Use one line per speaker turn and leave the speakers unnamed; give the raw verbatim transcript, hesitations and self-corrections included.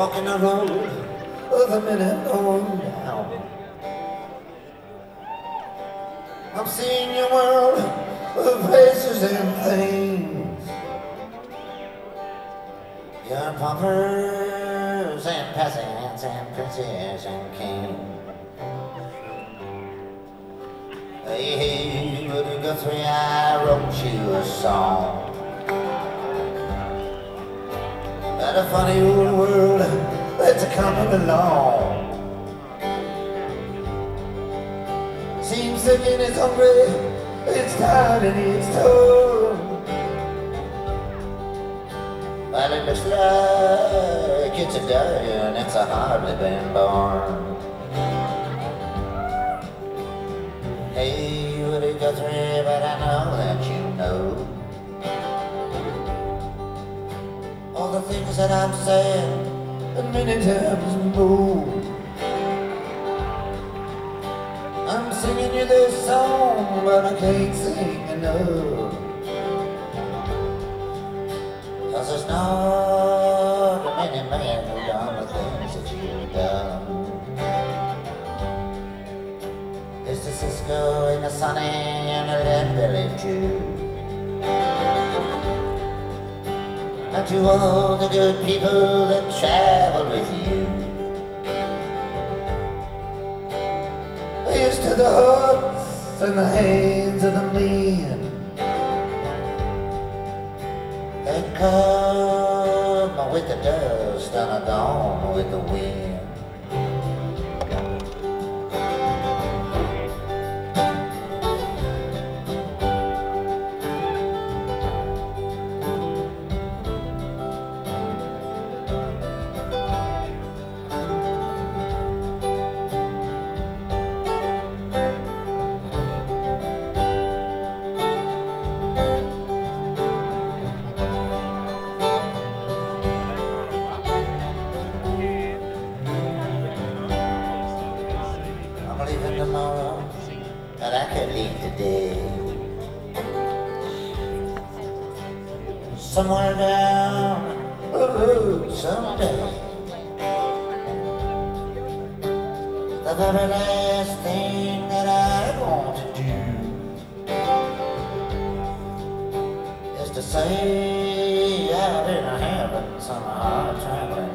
walking the road with a minute going down. I'm seeing your world of places and things, young paupers and peasants and princes and kings. Hey, hey, Woody Guthrie, I wrote you a song about a funny old world that's a-coming along. Seems sick and it's hungry, it's tired and it's told. Well, it looks like it's a day and it's a hardly been born. Hey, Woody Guthrie, but I know that you know all the things that I'm saying, and many times more. I'm singing you this song, but I can't sing enough, 'cause there's not many men who've done the things that you've done. Mister Cisco in the sunny and a lead belly too, and to all the good people that travel with you. Here's to the hearts and the hands of the men that come with the dust and are gone with the wind. Tomorrow, but I could leave today. Somewhere down the road someday. The very last thing that I want to do is to say I've been having some hard traveling.